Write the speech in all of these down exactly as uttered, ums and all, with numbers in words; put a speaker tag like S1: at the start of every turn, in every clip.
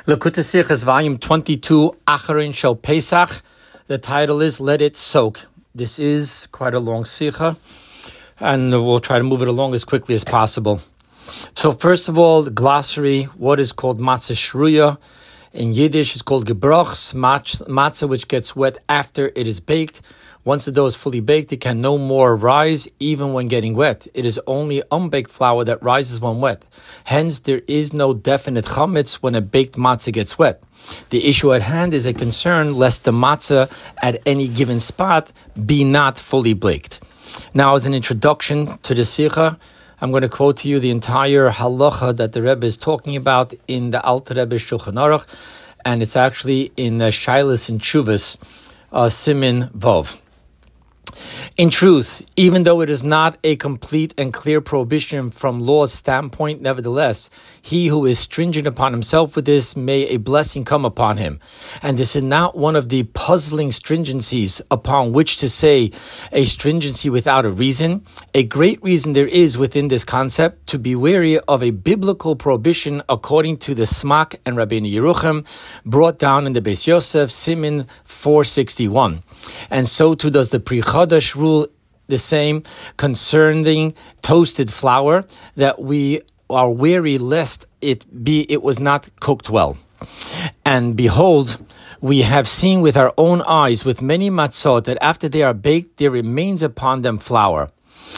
S1: Likutei Sichos, volume twenty-two, Acharon Shel Pesach. The title is Let It Soak. This is quite a long Sicha, and we'll try to move it along as quickly as possible. So first of all, the glossary, what is called matzah shruya. In Yiddish, it's called gebrochs, matzah which gets wet after it is baked. Once the dough is fully baked, it can no more rise even when getting wet. It is only unbaked flour that rises when wet. Hence, there is no definite chametz when a baked matzah gets wet. The issue at hand is a concern lest the matzah at any given spot be not fully baked. Now, as an introduction to the Sicha, I'm going to quote to you the entire halacha that the Rebbe is talking about in the Alter Rebbe Shulchan Aruch, and it's actually in uh, Shailas and Tshuvas, uh, Simin Vov. In truth, even though it is not a complete and clear prohibition from law's standpoint, nevertheless, he who is stringent upon himself with this, may a blessing come upon him. And this is not one of the puzzling stringencies upon which to say a stringency without a reason. A great reason there is within this concept to be wary of a biblical prohibition according to the Smak and Rabbeinu Yerucham brought down in the Beis Yosef, Simin four sixty-one. And so too does the Pri Chadash rule the same concerning toasted flour, that we are wary lest it be it was not cooked well. And behold, we have seen with our own eyes with many matzot that after they are baked, there remains upon them flour.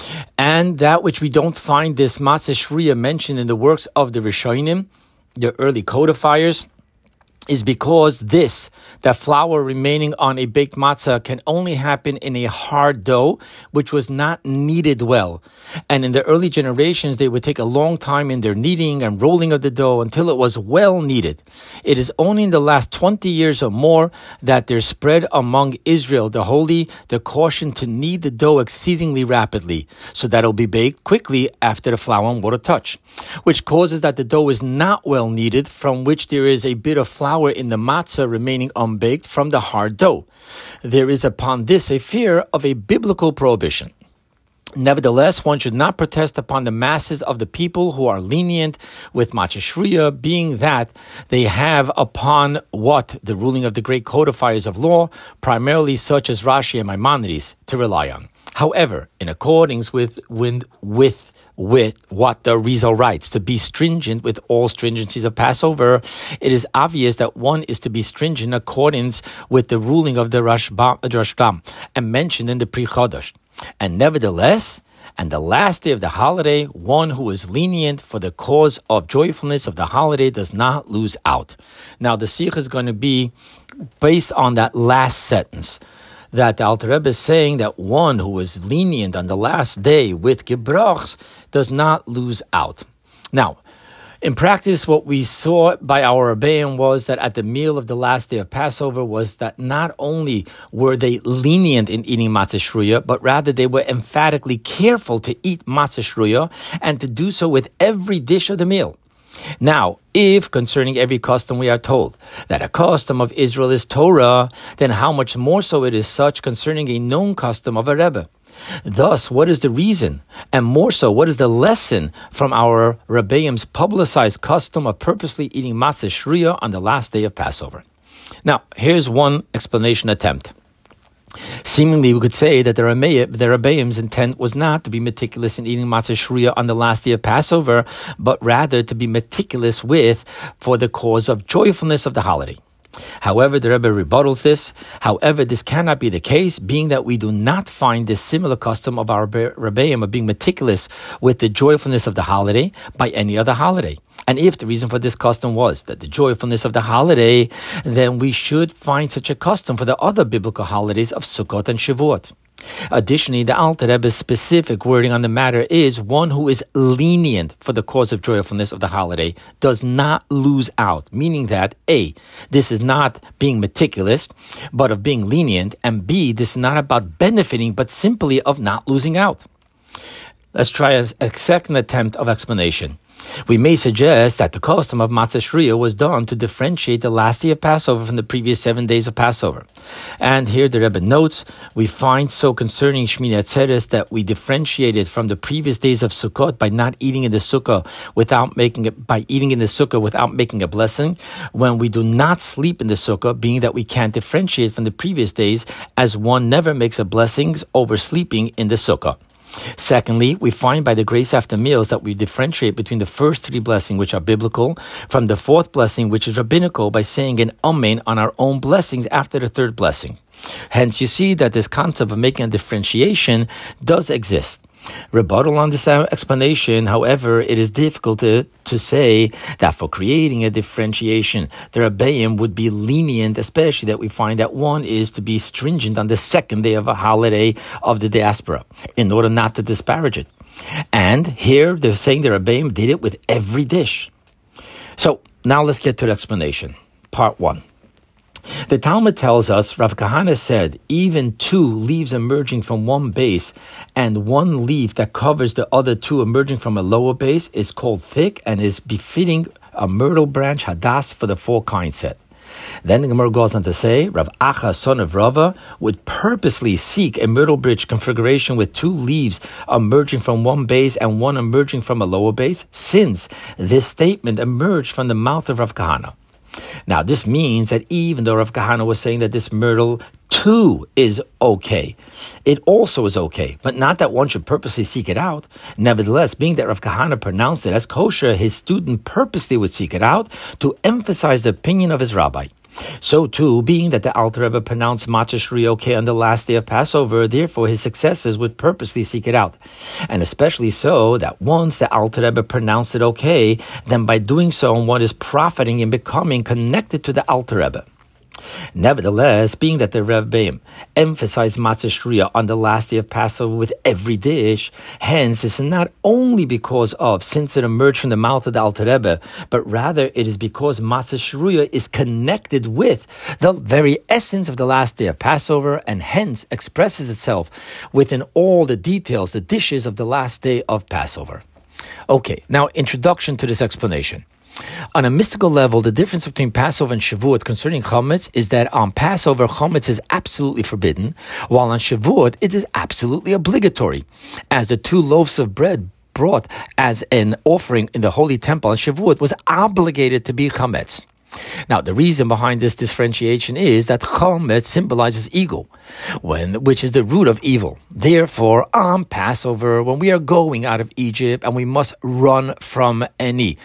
S1: And that which we don't find this matzah shruya mentioned in the works of the Rishonim, the early codifiers, is because this, that flour remaining on a baked matzah, can only happen in a hard dough, which was not kneaded well. And in the early generations, they would take a long time in their kneading and rolling of the dough until it was well kneaded. It is only in the last twenty years or more that there spread among Israel, the holy, the caution to knead the dough exceedingly rapidly, so that it will be baked quickly after the flour and water touch, which causes that the dough is not well kneaded, from which there is a bit of flour in the matzah remaining unbaked from the hard dough. There is upon this a fear of a biblical prohibition. Nevertheless, one should not protest upon the masses of the people who are lenient with matzah shruya, being that they have upon what the ruling of the great codifiers of law, primarily such as Rashi and Maimonides, to rely on. However, in accordance with with, with with what the Rizal writes, to be stringent with all stringencies of Passover, it is obvious that one is to be stringent in accordance with the ruling of the Rashbam and mentioned in the Pri Chadash. And nevertheless, and the last day of the holiday, one who is lenient for the cause of joyfulness of the holiday does not lose out. Now, the Sikh is going to be based on that last sentence, that the Alter Rebbe is saying that one who is lenient on the last day with gebrochs does not lose out. Now, in practice, what we saw by our Rebbeim was that at the meal of the last day of Passover was that not only were they lenient in eating matzah shruya, but rather they were emphatically careful to eat matzah shruya and to do so with every dish of the meal. Now, if concerning every custom we are told that a custom of Israel is Torah, then how much more so it is such concerning a known custom of a Rebbe. Thus, what is the reason? And more so, what is the lesson from our Rebbeim's publicized custom of purposely eating matzah shruya on the last day of Passover? Now, here's one explanation attempt. Seemingly, we could say that the Rebbeim's intent was not to be meticulous in eating matzah shruya on the last day of Passover, but rather to be meticulous with for the cause of joyfulness of the holiday. However, the Rebbe rebuttals this. However, this cannot be the case, being that we do not find this similar custom of our Rebbeim of being meticulous with the joyfulness of the holiday by any other holiday. And if the reason for this custom was that the joyfulness of the holiday, then we should find such a custom for the other biblical holidays of Sukkot and Shavuot. Additionally, the Alter Rebbe's specific wording on the matter is one who is lenient for the cause of joyfulness of the holiday does not lose out, meaning that A, this is not being meticulous, but of being lenient, and B, this is not about benefiting, but simply of not losing out. Let's try a, a second attempt of explanation. We may suggest that the custom of Matzah Shriya was done to differentiate the last day of Passover from the previous seven days of Passover. And here the Rebbe notes, we find so concerning Shmini Atzeres that we differentiated from the previous days of Sukkot by not eating in the Sukkah without making it, by eating in the Sukkah without making a blessing, when we do not sleep in the Sukkah, being that we can't differentiate from the previous days, as one never makes a blessing over sleeping in the Sukkah. Secondly, we find by the grace after meals that we differentiate between the first three blessings, which are biblical, from the fourth blessing, which is rabbinical, by saying an amen on our own blessings after the third blessing. Hence, you see that this concept of making a differentiation does exist. Rebuttal on this explanation, however, it is difficult to, to say that for creating a differentiation, the Rebbeim would be lenient, especially that we find that one is to be stringent on the second day of a holiday of the diaspora, in order not to disparage it. And here they're saying the Rebbeim did it with every dish. So now let's get to the explanation. Part one. The Talmud tells us, Rav Kahana said, even two leaves emerging from one base and one leaf that covers the other two emerging from a lower base is called thick and is befitting a myrtle branch hadas for the four kind set. Then the Gemara goes on to say, Rav Acha, son of Rava, would purposely seek a myrtle bridge configuration with two leaves emerging from one base and one emerging from a lower base, since this statement emerged from the mouth of Rav Kahana. Now, this means that even though Rav Kahana was saying that this myrtle too is okay, it also is okay, but not that one should purposely seek it out. Nevertheless, being that Rav Kahana pronounced it as kosher, his student purposely would seek it out to emphasize the opinion of his rabbi. So too, being that the Alter Rebbe pronounced Matzah Shriya okay on the last day of Passover, therefore his successors would purposely seek it out. And especially so that once the Alter Rebbe pronounced it okay, then by doing so one is profiting in becoming connected to the Alter Rebbe. Nevertheless, being that the Rebbeim emphasized Matzah Shriya on the last day of Passover with every dish, hence it's not only because of, since it emerged from the mouth of the Alter Rebbe, but rather it is because Matzah Shriya is connected with the very essence of the last day of Passover and hence expresses itself within all the details, the dishes of the last day of Passover. Okay, now introduction to this explanation. On a mystical level, the difference between Passover and Shavuot concerning Chametz is that on Passover, Chametz is absolutely forbidden, while on Shavuot, it is absolutely obligatory, as the two loaves of bread brought as an offering in the Holy Temple on Shavuot was obligated to be Chametz. Now, the reason behind this differentiation is that Chametz symbolizes ego, when, which is the root of evil. Therefore, on Passover, when we are going out of Egypt and we must run from any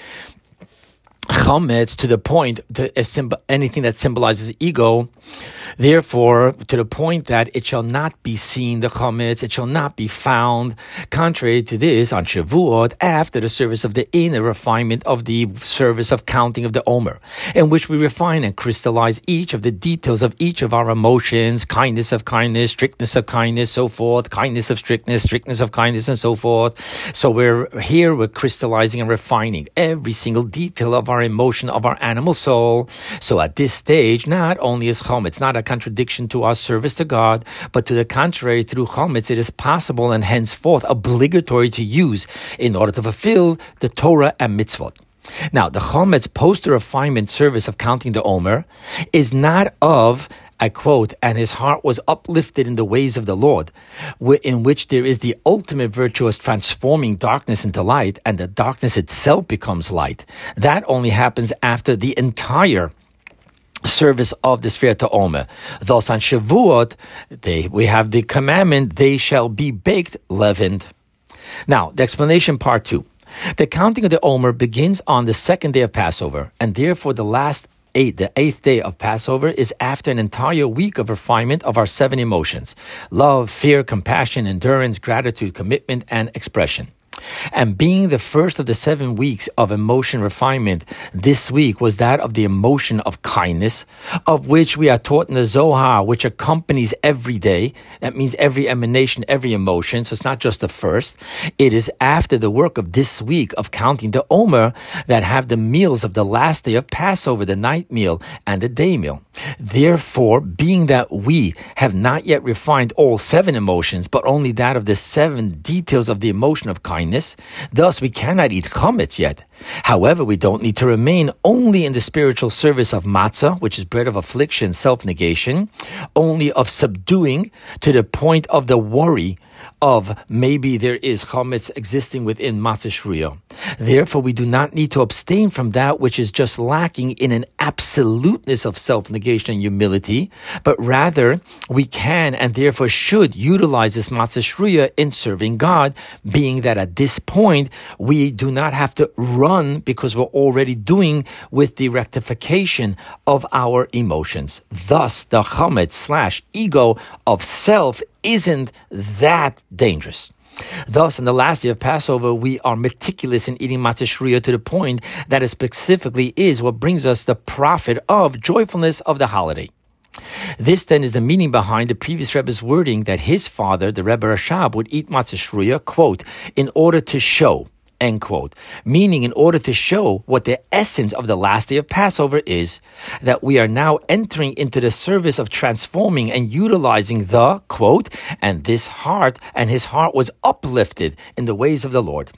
S1: Chametz to the point to uh, symbol, anything that symbolizes ego, therefore to the point that it shall not be seen, the Chametz, it shall not be found. Contrary to this, on Shavuot, after the service of the inner refinement of the service of counting of the Omer, in which we refine and crystallize each of the details of each of our emotions, kindness of kindness, strictness of kindness, so forth, kindness of strictness, strictness of kindness, and so forth. So we're here, we're crystallizing and refining every single detail of our emotion, of our animal soul. So at this stage, not only is Chametz not a contradiction to our service to God, but to the contrary, through Chametz it is possible and henceforth obligatory to use in order to fulfill the Torah and mitzvot. Now, the Chametz post-refinement service of counting the Omer is not of, I quote, and his heart was uplifted in the ways of the Lord, in which there is the ultimate virtuous transforming darkness into light, and the darkness itself becomes light. That only happens after the entire service of the Sfirata Omer. Thus on Shavuot, they, we have the commandment, they shall be baked leavened. Now, the explanation part two. The counting of the Omer begins on the second day of Passover, and therefore the last eight, the eighth day of Passover is after an entire week of refinement of our seven emotions: love, fear, compassion, endurance, gratitude, commitment, and expression. And being the first of the seven weeks of emotion refinement, this week was that of the emotion of kindness, of which we are taught in the Zohar, which accompanies every day. That means every emanation, every emotion. So it's not just the first. It is after the work of this week of counting the Omer that have the meals of the last day of Passover, the night meal and the day meal. Therefore, being that we have not yet refined all seven emotions, but only that of the seven details of the emotion of kindness, uncleanness. Thus, we cannot eat chametz yet. However, we don't need to remain only in the spiritual service of matzah, which is bread of affliction, self-negation, only of subduing to the point of the worry of maybe there is chametz existing within matzah shruya. Therefore, we do not need to abstain from that which is just lacking in an absoluteness of self-negation and humility, but rather we can and therefore should utilize this matzah shruya in serving God, being that at this point we do not have to run because we're already doing with the rectification of our emotions. Thus, the chametz slash ego of self isn't that dangerous. Thus, in the last day of Passover, we are meticulous in eating matzah shruya to the point that it specifically is what brings us the profit of joyfulness of the holiday. This then is the meaning behind the previous Rebbe's wording that his father, the Rebbe Rashab, would eat matzah shruya, quote, in order to show, end quote, meaning in order to show what the essence of the last day of Passover is, that we are now entering into the service of transforming and utilizing the, quote, and this heart, and his heart was uplifted in the ways of the Lord.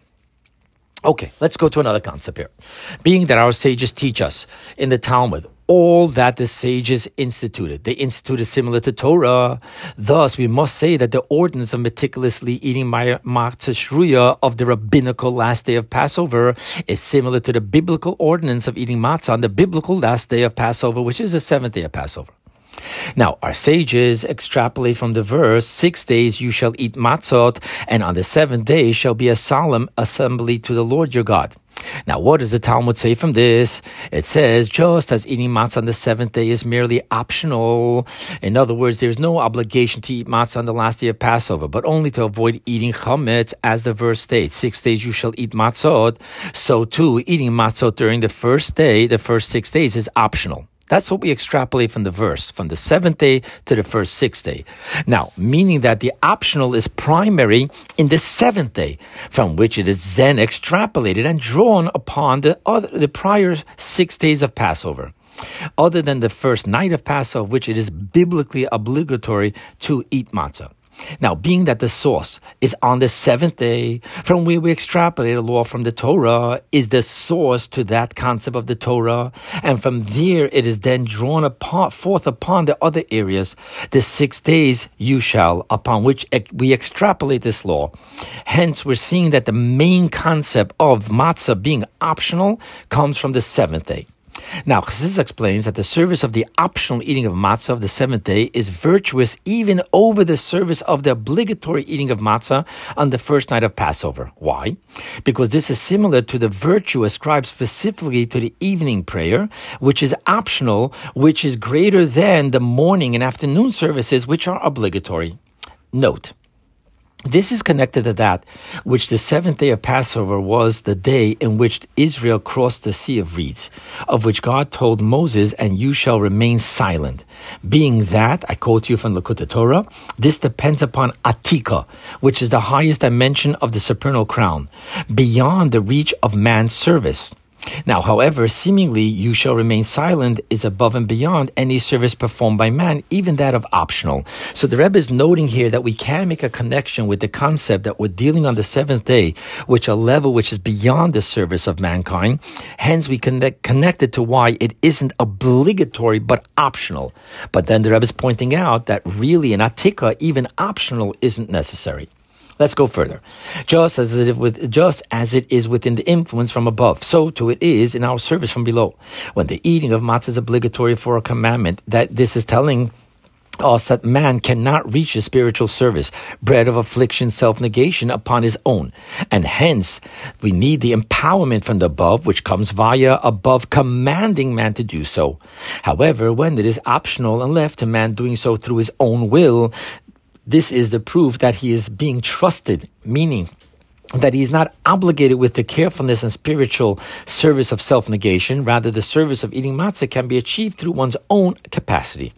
S1: Okay, let's go to another concept here. Being that our sages teach us in the Talmud all that the sages instituted. They instituted similar to Torah. Thus, we must say that the ordinance of meticulously eating matzah shruya of the rabbinical last day of Passover is similar to the biblical ordinance of eating matzah on the biblical last day of Passover, which is the seventh day of Passover. Now, our sages extrapolate from the verse, six days you shall eat matzot, and on the seventh day shall be a solemn assembly to the Lord your God. Now, what does the Talmud say from this? It says, just as eating matzah on the seventh day is merely optional. In other words, there's no obligation to eat matzah on the last day of Passover, but only to avoid eating chametz, as the verse states. Six days you shall eat matzot. So too, eating matzot during the first day, the first six days, is optional. That's what we extrapolate from the verse, from the seventh day to the first sixth day. Now, meaning that the optional is primary in the seventh day, from which it is then extrapolated and drawn upon the other, the prior six days of Passover. Other than the first night of Passover, which it is biblically obligatory to eat matzah. Now, being that the source is on the seventh day, from where we extrapolate a law from the Torah, is the source to that concept of the Torah, and from there it is then drawn apart, forth upon the other areas, the six days you shall, upon which we extrapolate this law. Hence, we're seeing that the main concept of matzah being optional comes from the seventh day. Now, Chassidus explains that the service of the optional eating of matzah of the seventh day is virtuous even over the service of the obligatory eating of matzah on the first night of Passover. Why? Because this is similar to the virtue ascribed specifically to the evening prayer, which is optional, which is greater than the morning and afternoon services, which are obligatory. Note, this is connected to that which the seventh day of Passover was the day in which Israel crossed the Sea of Reeds, of which God told Moses, and you shall remain silent. Being that, I quote you from Likutei Torah, this depends upon Atika, which is the highest dimension of the supernal crown, beyond the reach of man's service. Now, however, seemingly you shall remain silent is above and beyond any service performed by man, even that of optional. So the Rebbe is noting here that we can make a connection with the concept that we're dealing on the seventh day, which a level which is beyond the service of mankind. Hence, we connect connected to why it isn't obligatory but optional. But then the Rebbe is pointing out that really in Atika, even optional isn't necessary. Let's go further. Just as it with just as it is within the influence from above, so too it is in our service from below. When the eating of matzah is obligatory for a commandment, that this is telling us that man cannot reach a spiritual service, bread of affliction, self-negation upon his own. And hence, we need the empowerment from the above, which comes via above commanding man to do so. However, when it is optional and left to man doing so through his own will, this is the proof that he is being trusted, meaning that he is not obligated with the carefulness and spiritual service of self-negation. Rather, the service of eating matzah can be achieved through one's own capacity.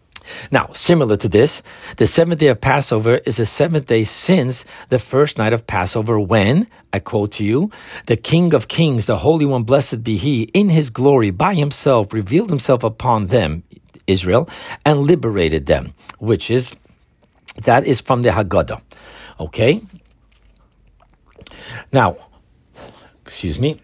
S1: Now, similar to this, the seventh day of Passover is the seventh day since the first night of Passover when, I quote to you, the King of Kings, the Holy One, blessed be He, in His glory by Himself revealed Himself upon them, Israel, and liberated them, which is That is from the Haggadah. Okay? Now, excuse me,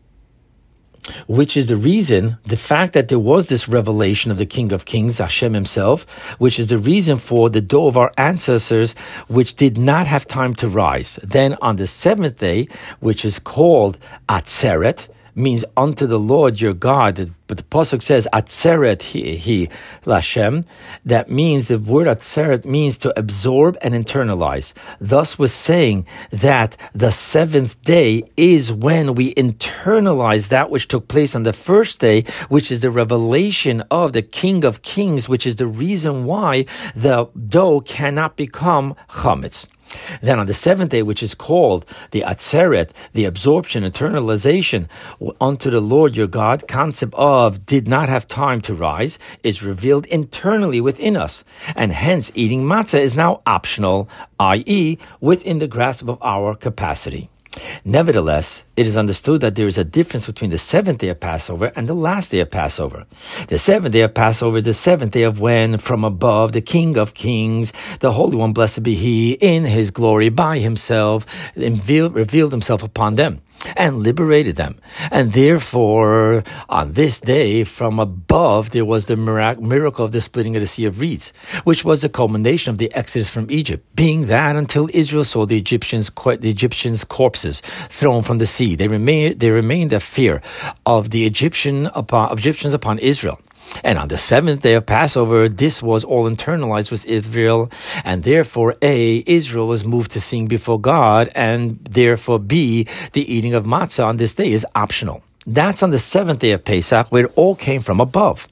S1: which is the reason, the fact that there was this revelation of the King of Kings, Hashem himself, which is the reason for the dough of our ancestors, which did not have time to rise. Then on the seventh day, which is called Atzeret, means unto the Lord your God, but the pasuk says Atzeret he, he Lashem. That means the word Atzeret means to absorb and internalize. Thus, we're saying that the seventh day is when we internalize that which took place on the first day, which is the revelation of the King of Kings, which is the reason why the dough cannot become chametz. Then on the seventh day, which is called the Atzeret, the absorption, internalization unto the Lord your God, concept of did not have time to rise, is revealed internally within us. And hence, eating matzah is now optional, that is, within the grasp of our capacity. Nevertheless, it is understood that there is a difference between the seventh day of Passover and the last day of Passover. The seventh day of Passover is the seventh day of when, from above, the King of Kings, the Holy One, blessed be He, in His glory by Himself, revealed Himself upon them and liberated them. And therefore, on this day, from above, there was the miracle of the splitting of the Sea of Reeds, which was the culmination of the exodus from Egypt, being that until Israel saw the Egyptians, the Egyptians' corpses thrown from the sea, they remained, they remained a fear of the Egyptian upon, Egyptians upon Israel. And on the seventh day of Passover, this was all internalized with Israel, and therefore, A, Israel was moved to sing before God, and therefore, B, the eating of matzah on this day is optional. That's on the seventh day of Pesach, where it all came from above.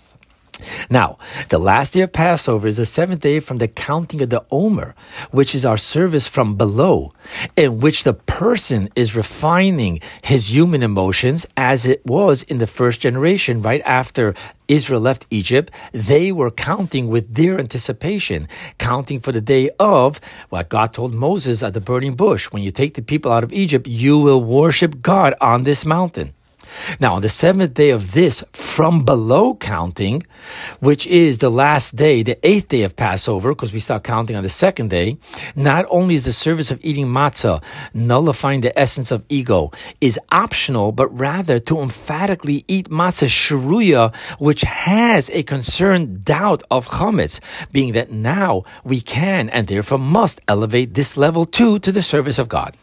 S1: Now, the last day of Passover is the seventh day from the counting of the Omer, which is our service from below, in which the person is refining his human emotions as it was in the first generation, right after Israel left Egypt. They were counting with their anticipation, counting for the day of what God told Moses at the burning bush. When you take the people out of Egypt, you will worship God on this mountain. Now, on the seventh day of this from below counting, which is the last day, the eighth day of Passover, because we start counting on the second day, not only is the service of eating matzah, nullifying the essence of ego, is optional, but rather to emphatically eat matzah shruya, which has a concerned doubt of chametz, being that now we can and therefore must elevate this level too to the service of God.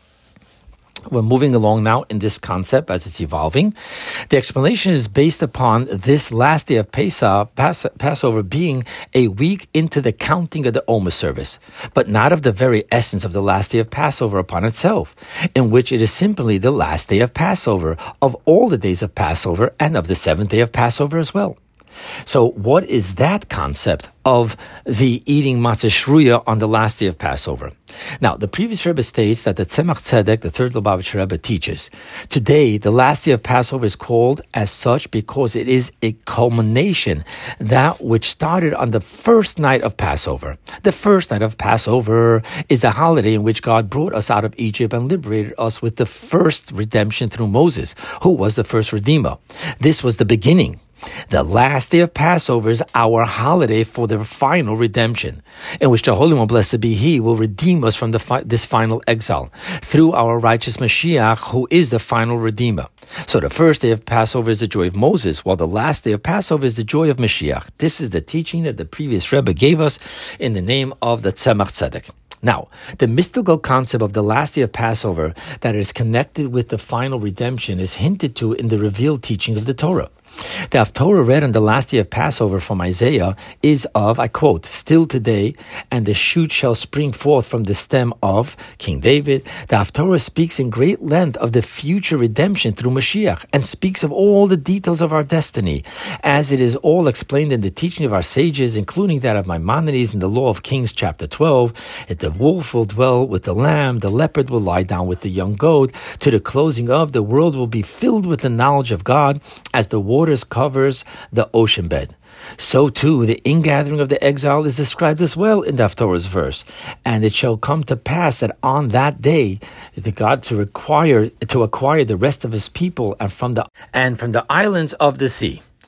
S1: We're moving along now in this concept as it's evolving. The explanation is based upon this last day of Pesach, Pas- Passover being a week into the counting of the Omer service, but not of the very essence of the last day of Passover upon itself, in which it is simply the last day of Passover, of all the days of Passover, and of the seventh day of Passover as well. So what is that concept of the eating matzah shruya on the last day of Passover? Now, the previous Rebbe states that the Tzemach Tzedek, the third Lubavitcher Rebbe, teaches, today, the last day of Passover is called as such because it is a culmination, that which started on the first night of Passover. The first night of Passover is the holiday in which God brought us out of Egypt and liberated us with the first redemption through Moses, who was the first Redeemer. This was the beginning. The last day of Passover is our holiday for the final redemption, in which the Holy One, blessed be He, will redeem us from the fi- this final exile through our righteous Mashiach, who is the final Redeemer. So the first day of Passover is the joy of Moses, while the last day of Passover is the joy of Mashiach. This is the teaching that the previous Rebbe gave us in the name of the Tzemach Tzedek. Now, the mystical concept of the last day of Passover that is connected with the final redemption is hinted to in the revealed teachings of the Torah. The Haftorah read on the last day of Passover from Isaiah is of, I quote, still today, and the shoot shall spring forth from the stem of King David. The Haftorah speaks in great length of the future redemption through Mashiach and speaks of all the details of our destiny, as it is all explained in the teaching of our sages, including that of Maimonides in the Law of Kings, chapter twelve. That the wolf will dwell with the lamb, the leopard will lie down with the young goat. To the closing of, the world will be filled with the knowledge of God, as the water Waters covers the ocean bed. So too, the ingathering of the exile is described as well in the Haftorah's verse. And it shall come to pass that on that day, the God to require to acquire the rest of His people and from the and from the islands of the sea.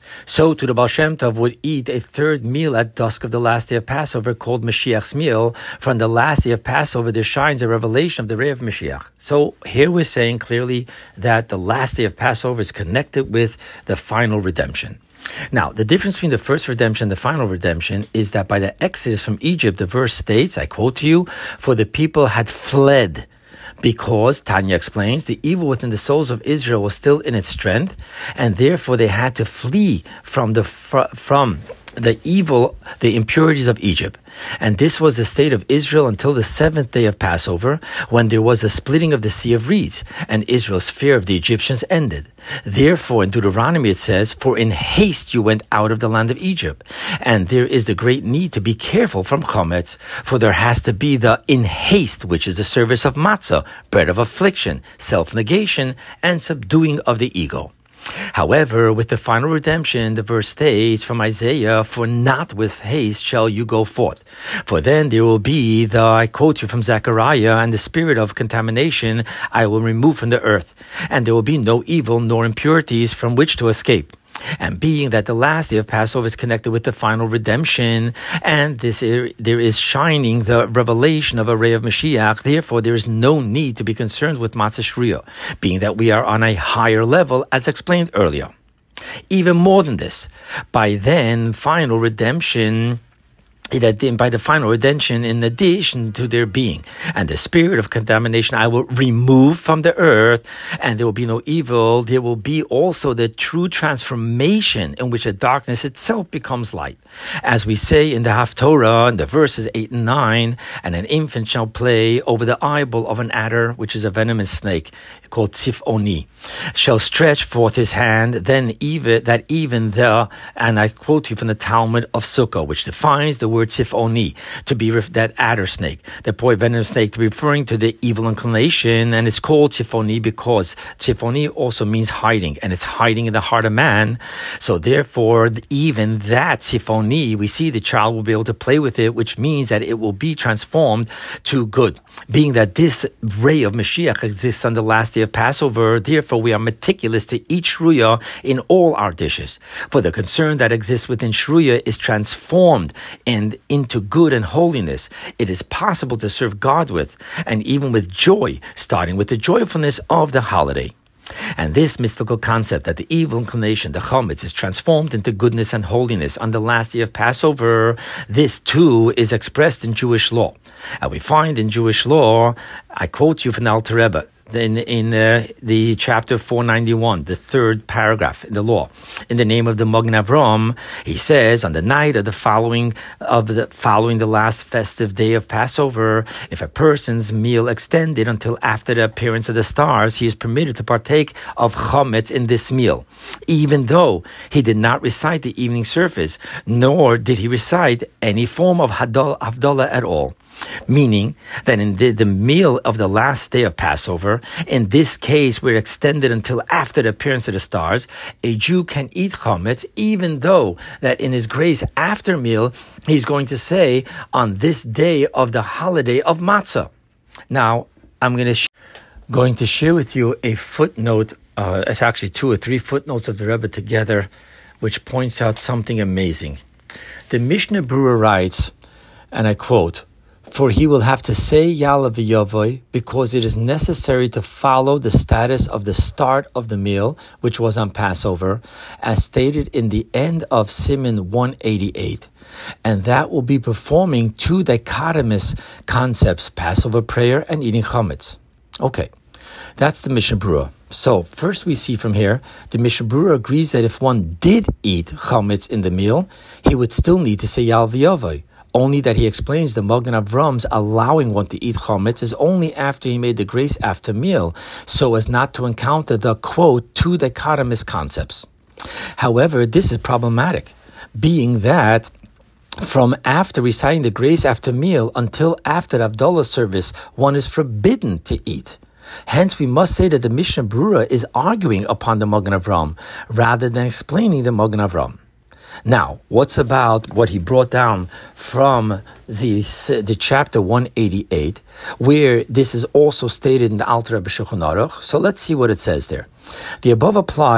S1: So to the Baal Shem Tov would eat a third meal at dusk of the last day of Passover called Mashiach's meal. From the last day of Passover there shines a revelation of the ray of Mashiach. So here we're saying clearly that the last day of Passover is connected with the final redemption. Now, the difference between the first redemption and the final redemption is that by the exodus from Egypt, the verse states, I quote to you, "For the people had fled." Because, Tanya explains, the evil within the souls of Israel was still in its strength, and therefore they had to flee from the fr- from the evil, the impurities of Egypt. And this was the state of Israel until the seventh day of Passover, when there was a splitting of the Sea of Reeds, and Israel's fear of the Egyptians ended. Therefore, in Deuteronomy it says, "For in haste you went out of the land of Egypt." And there is the great need to be careful from chametz, for there has to be the in haste, which is the service of matzah, bread of affliction, self-negation, and subduing of the ego. However, with the final redemption, the verse states from Isaiah, "For not with haste shall you go forth. For then there will be the," I quote you from Zechariah, "and the spirit of contamination I will remove from the earth, and there will be no evil nor impurities from which to escape." And being that the last day of Passover is connected with the final redemption, and this is, there is shining the revelation of a ray of Mashiach, therefore there is no need to be concerned with Matzah Shriya, being that we are on a higher level, as explained earlier. Even more than this, by then, final redemption, that by the final redemption, in addition to their being, and the spirit of contamination I will remove from the earth, and there will be no evil, there will be also the true transformation in which the darkness itself becomes light. As we say in the Haftorah, in the verses eight and nine, "And an infant shall play over the eyeball of an adder," which is a venomous snake, called Tzifoni, "shall stretch forth his hand, then even that even the," and I quote you from the Talmud of Sukkah, which defines the word Tzifoni to be ref- that adder snake, the poison venomous snake, to be referring to the evil inclination, and it's called Tzifoni because Tzifoni also means hiding, and it's hiding in the heart of man. So therefore, even that Tzifoni, we see the child will be able to play with it, which means that it will be transformed to good. Being that this ray of Mashiach exists on the last day of Passover, therefore we are meticulous to eat shruya in all our dishes. For the concern that exists within shruya is transformed and into good and holiness. It is possible to serve God with, and even with joy, starting with the joyfulness of the holiday. And this mystical concept that the evil inclination, the chametz, is transformed into goodness and holiness on the last day of Passover, this too is expressed in Jewish law. And we find in Jewish law, I quote you from the Alter Rebbe, in, in uh, the chapter four ninety-one, the third paragraph in the law, in the name of the Magen Avram, he says, on the night of the following of the following the last festive day of Passover, if a person's meal extended until after the appearance of the stars, he is permitted to partake of chametz in this meal, even though he did not recite the evening service, nor did he recite any form of Havdalah at all. Meaning that in the, the meal of the last day of Passover, in this case we're extended until after the appearance of the stars, a Jew can eat chametz, even though that in his grace after meal, he's going to say, on this day of the holiday of matzah. Now, I'm going to, sh- going to share with you a footnote, uh, it's actually two or three footnotes of the Rebbe together, which points out something amazing. The Mishnah Berurah writes, and I quote, "For he will have to say Ya'aleh v'Yavoy because it is necessary to follow the status of the start of the meal, which was on Passover, as stated in the end of Siman one eighty-eight. And that will be performing two dichotomous concepts, Passover prayer and eating chametz." Okay, that's the Mishnah Berurah. So first we see from here, the Mishnah Berurah agrees that if one did eat chametz in the meal, he would still need to say Ya'aleh v'Yavoy. Only that he explains the Magen Avram's allowing one to eat chametz is only after he made the grace after meal, so as not to encounter the, quote, two dichotomous concepts. However, this is problematic, being that from after reciting the grace after meal until after the Havdalah service, one is forbidden to eat. Hence, we must say that the Mishnah Berurah is arguing upon the Magen Avram, rather than explaining the Magen Avram. Now, what's about what he brought down from the the chapter one eighty-eight, where this is also stated in the Alter Rebbe Shulchan Aruch? So let's see what it says there. The above applies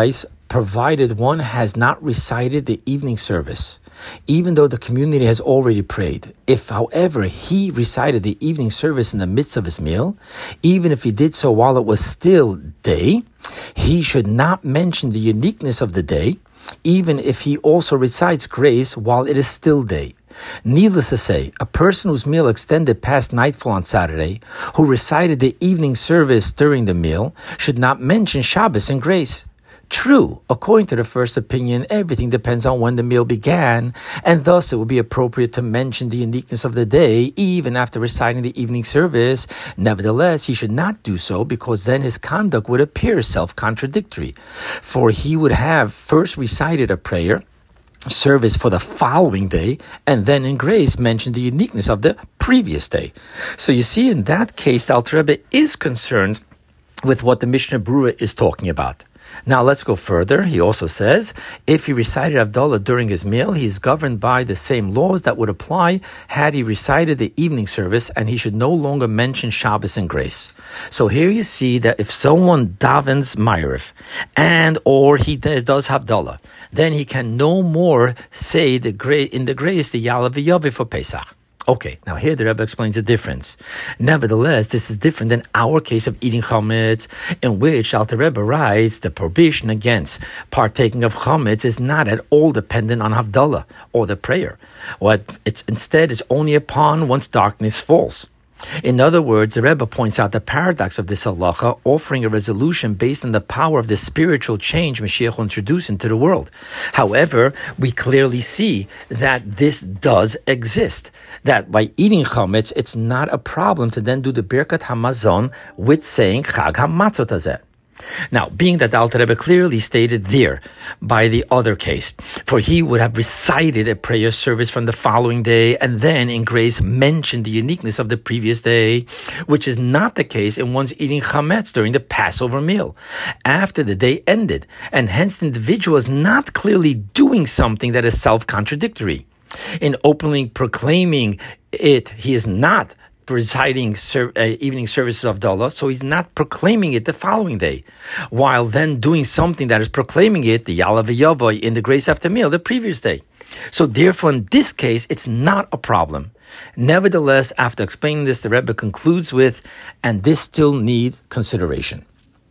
S1: provided one has not recited the evening service, even though the community has already prayed. If, however, he recited the evening service in the midst of his meal, even if he did so while it was still day, he should not mention the uniqueness of the day, even if he also recites grace while it is still day. Needless to say, a person whose meal extended past nightfall on Saturday, who recited the evening service during the meal, should not mention Shabbos and grace. True, according to the first opinion, everything depends on when the meal began, and thus it would be appropriate to mention the uniqueness of the day even after reciting the evening service. Nevertheless, he should not do so, because then his conduct would appear self-contradictory. For he would have first recited a prayer service for the following day, and then in grace mentioned the uniqueness of the previous day. So you see, in that case, the Alter Rebbe is concerned with what the Mishnah Berurah is talking about. Now let's go further. He also says, if he recited Havdalah during his meal, he is governed by the same laws that would apply had he recited the evening service, and he should no longer mention Shabbos and grace. So here you see that if someone davens Ma'ariv and or he does Havdalah, then he can no more say the gra- in the grace the Ya'aleh V'Yaveh for Pesach. Okay, now here the Rebbe explains the difference. Nevertheless, this is different than our case of eating chametz, in which Alter Rebbe writes the prohibition against partaking of chametz is not at all dependent on Havdalah or the prayer. What it's instead is only upon once darkness falls. In other words, the Rebbe points out the paradox of this halacha, offering a resolution based on the power of the spiritual change Mashiach will introduce into the world. However, we clearly see that this does exist. That by eating chametz, it's not a problem to then do the Birkat Hamazon with saying Chag HaMatzot Hazeh. Now, being that the Alter Rebbe clearly stated there by the other case, for he would have recited a prayer service from the following day and then in grace mentioned the uniqueness of the previous day, which is not the case in one's eating chametz during the Passover meal after the day ended, and hence the individual is not clearly doing something that is self-contradictory. In openly proclaiming it, he is not reciting ser- uh, evening services of Havdalah, so he's not proclaiming it the following day, while then doing something that is proclaiming it, the Ya'aleh V'Yaveh, in the grace after meal, the previous day. So therefore, in this case, it's not a problem. Nevertheless, after explaining this, the Rebbe concludes with, and this still needs consideration.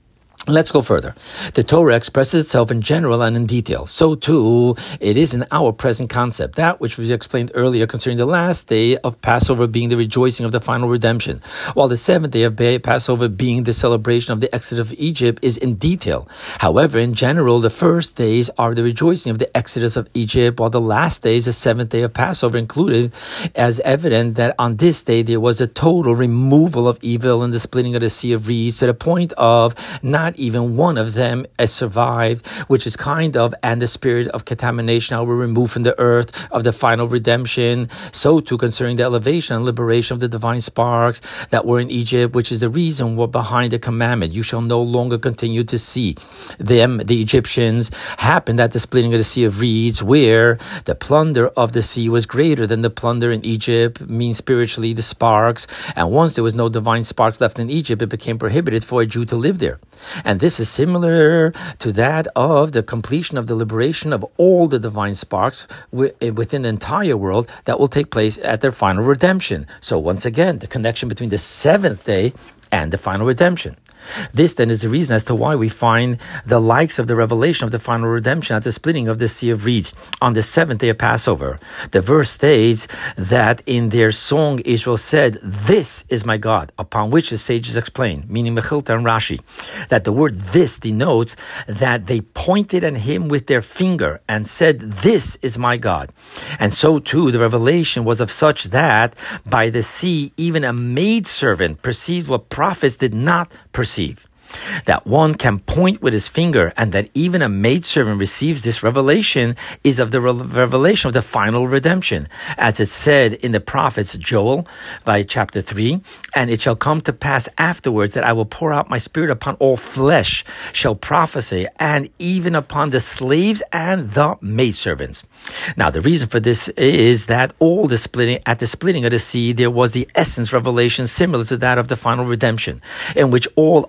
S1: Let's go further. The Torah expresses itself in general and in detail. So too, it is in our present concept, that which we explained earlier concerning the last day of Passover being the rejoicing of the final redemption, while the seventh day of Passover being the celebration of the exodus of Egypt is in detail. However, in general, the first days are the rejoicing of the exodus of Egypt, while the last day is the seventh day of Passover included, as evident that on this day there was a total removal of evil and the splitting of the sea of reeds to the point of not even one of them has survived, which is kind of, and the spirit of contamination now were removed from the earth of the final redemption. So too concerning the elevation and liberation of the divine sparks that were in Egypt, which is the reason we're behind the commandment. You shall no longer continue to see them, the Egyptians, happen at the splitting of the sea of reeds, where the plunder of the sea was greater than the plunder in Egypt, means spiritually the sparks. And once there was no divine sparks left in Egypt, it became prohibited for a Jew to live there. And this is similar to that of the completion of the liberation of all the divine sparks within the entire world that will take place at their final redemption. So once again, the connection between the seventh day and the final redemption. This then is the reason as to why we find the likes of the revelation of the final redemption at the splitting of the Sea of Reeds on the seventh day of Passover. The verse states that in their song Israel said, "This is my God," upon which the sages explain, meaning Mechilta and Rashi, that the word "this" denotes that they pointed at him with their finger and said, "This is my God." And so too the revelation was of such that by the sea even a maidservant perceived what prophets did not perceive. That one can point with his finger, and that even a maidservant receives this revelation is of the re- revelation of the final redemption, as it said in the prophets Joel by chapter three, and it shall come to pass afterwards that I will pour out my spirit upon all flesh shall prophesy, and even upon the slaves and the maidservants. Now the reason for this is that all the splitting at the splitting of the sea there was the essence revelation similar to that of the final redemption, in which all adults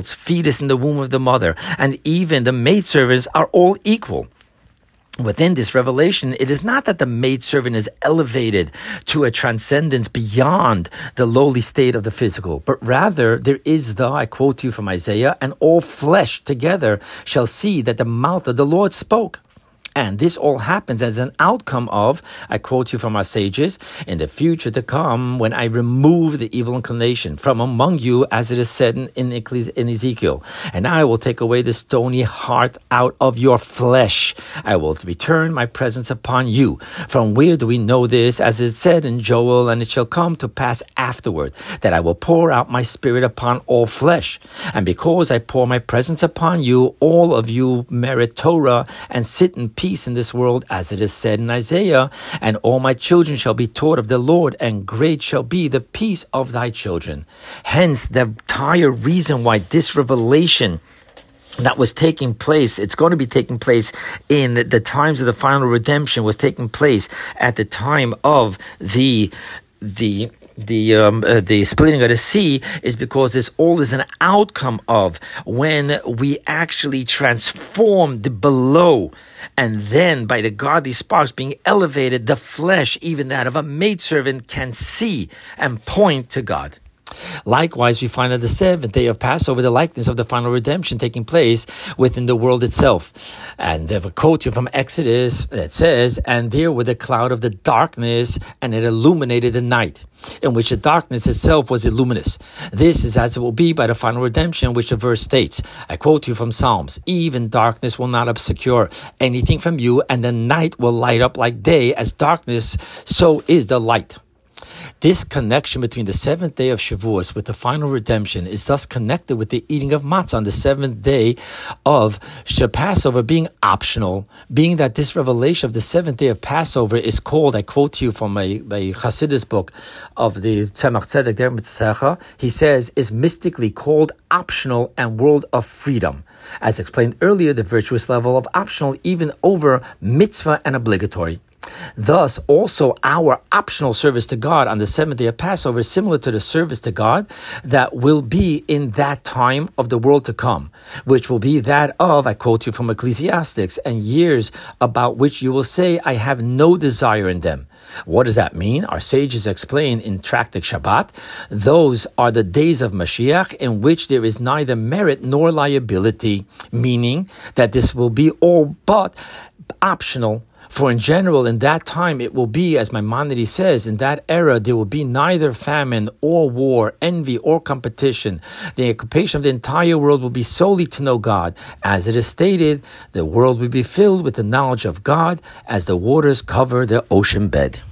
S1: child's fetus in the womb of the mother, and even the maidservants are all equal. Within this revelation, it is not that the maidservant is elevated to a transcendence beyond the lowly state of the physical, but rather there is the, I quote to you from Isaiah, and all flesh together shall see that the mouth of the Lord spoke. And this all happens as an outcome of, I quote you from our sages, in the future to come, when I remove the evil inclination from among you, as it is said in, in, in Ezekiel. And I will take away the stony heart out of your flesh. I will return my presence upon you. From where do we know this? As it said in Joel, and it shall come to pass afterward, that I will pour out my spirit upon all flesh. And because I pour my presence upon you, all of you merit Torah and sit in peace in this world, as it is said in Isaiah, and all my children shall be taught of the Lord, and great shall be the peace of thy children. Hence, the entire reason why this revelation that was taking place, it's going to be taking place in the times of the final redemption, was taking place at the time of the the the um, uh, the splitting of the sea, is because this all is an outcome of when we actually transform the below, and then by the godly sparks being elevated, the flesh, even that of a maidservant, can see and point to God. Likewise, we find that the seventh day of Passover, the likeness of the final redemption taking place within the world itself. And they have a quote here from Exodus that says, and there were the cloud of the darkness, and it illuminated the night, in which the darkness itself was illuminous. This is as it will be by the final redemption, which the verse states. I quote you from Psalms, even darkness will not obscure anything from you, and the night will light up like day, as darkness, so is the light. This connection between the seventh day of Shavuos with the final redemption is thus connected with the eating of matzah on the seventh day of Passover being optional, being that this revelation of the seventh day of Passover is called, I quote to you from a, a Hasidus book of the Tzemach Tzedek Der Mitzvah, he says, is mystically called optional and world of freedom. As explained earlier, the virtuous level of optional even over mitzvah and obligatory. Thus, also our optional service to God on the seventh day of Passover is similar to the service to God that will be in that time of the world to come, which will be that of, I quote you from Ecclesiastics, and years about which you will say, I have no desire in them. What does that mean? Our sages explain in Tractate Shabbat, those are the days of Mashiach in which there is neither merit nor liability, meaning that this will be all but optional. For in general, in that time, it will be, as Maimonides says, in that era, there will be neither famine or war, envy or competition. The occupation of the entire world will be solely to know God. As it is stated, the world will be filled with the knowledge of God as the waters cover the ocean bed.